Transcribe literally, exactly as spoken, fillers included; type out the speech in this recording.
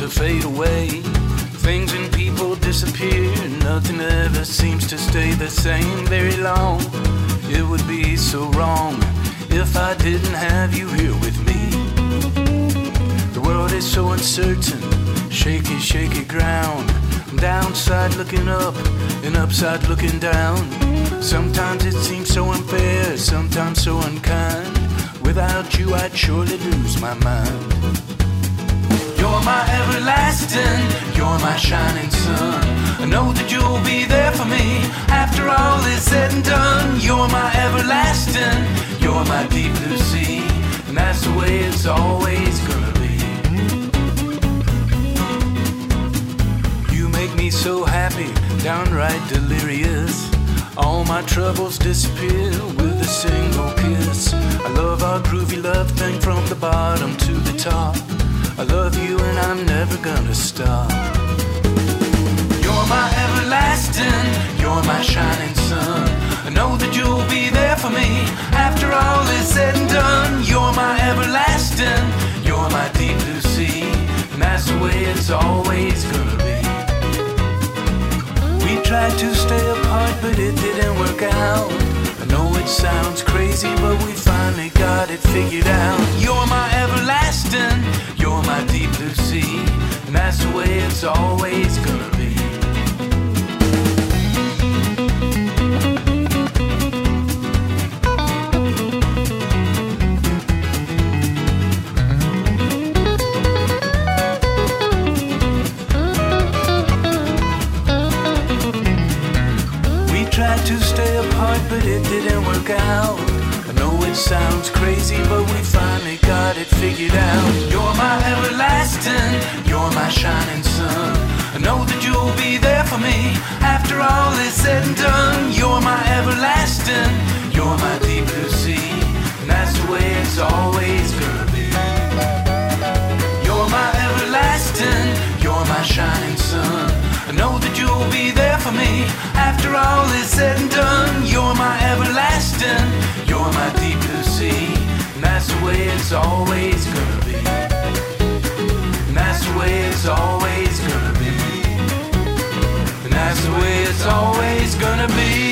to fade away. Things and people disappear, nothing ever seems to stay the same very long. It would be so wrong if I didn't have you here with me. The world is so uncertain, shaky, shaky ground. I'm downside looking up and upside looking down. Sometimes it seems so unfair, sometimes so unkind. Without you I'd surely lose my mind. You're my everlasting, you're my shining sun. I know that you'll be there for me after all is said and done. You're my everlasting, you're my deep blue sea, and that's the way it's always gonna be. You make me so happy, downright delirious. All my troubles disappear with a single kiss. I love our groovy love thing from the bottom to the top. I love you and I'm never gonna stop. You're my everlasting, you're my shining sun. I know that you'll be there for me after all is said and done. You're my everlasting, you're my deep blue sea, and that's the way it's always gonna be. We tried to stay apart but it didn't work out. I know it sounds crazy but we finally got it figured out. You're my everlasting, you're my deep blue sea, and that's the way it's always gonna be. Tried to stay apart but it didn't work out. I know it sounds crazy but we finally got it figured out. You're my everlasting, you're my shining sun. I know that you'll be there for me after all is said and done. You're my everlasting, you're my deep blue sea, and that's the way it's always gonna be. You're my everlasting, you're my shining sun. I know that you'll be there for me after all is said and done. You're my everlasting, you're my deep blue sea, and that's the way it's always gonna be. And that's the way it's always gonna be. And that's the way it's always gonna be.